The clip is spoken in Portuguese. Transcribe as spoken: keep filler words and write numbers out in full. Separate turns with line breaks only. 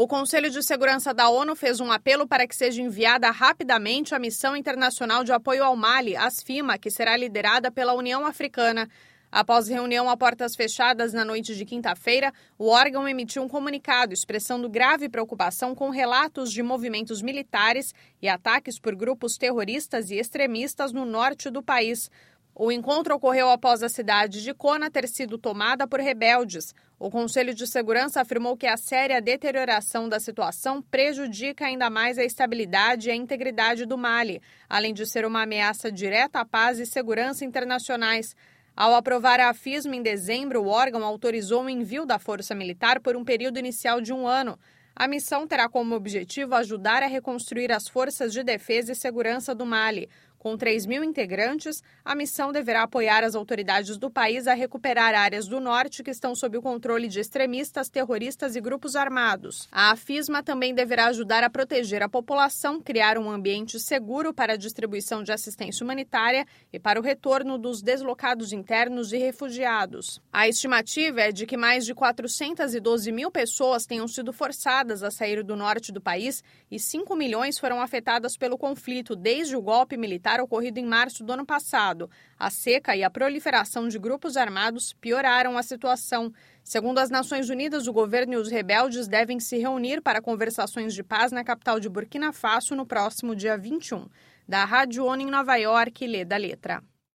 O Conselho de Segurança da ONU fez um apelo para que seja enviada rapidamente a Missão Internacional de Apoio ao Mali, ASFIMA, que será liderada pela União Africana. Após reunião a portas fechadas na noite de quinta-feira, o órgão emitiu um comunicado expressando grave preocupação com relatos de movimentos militares e ataques por grupos terroristas e extremistas no norte do país. O encontro ocorreu após a cidade de Kona ter sido tomada por rebeldes. O Conselho de Segurança afirmou que a séria deterioração da situação prejudica ainda mais a estabilidade e a integridade do Mali, além de ser uma ameaça direta à paz e segurança internacionais. Ao aprovar a AFISMA em dezembro, o órgão autorizou o envio da força militar por um período inicial de um ano. A missão terá como objetivo ajudar a reconstruir as forças de defesa e segurança do Mali. Com três mil integrantes, a missão deverá apoiar as autoridades do país a recuperar áreas do norte que estão sob o controle de extremistas, terroristas e grupos armados. A AFISMA também deverá ajudar a proteger a população, criar um ambiente seguro para a distribuição de assistência humanitária e para o retorno dos deslocados internos e refugiados. A estimativa é de que mais de quatrocentas e doze mil pessoas tenham sido forçadas a sair do norte do país e cinco milhões foram afetadas pelo conflito desde o golpe militar ocorrido em março do ano passado. A seca e a proliferação de grupos armados pioraram a situação. Segundo as Nações Unidas, o governo e os rebeldes devem se reunir para conversações de paz na capital de Burkina Faso no próximo dia vinte e um. Da Rádio ONU em Nova York, Lê da Letra.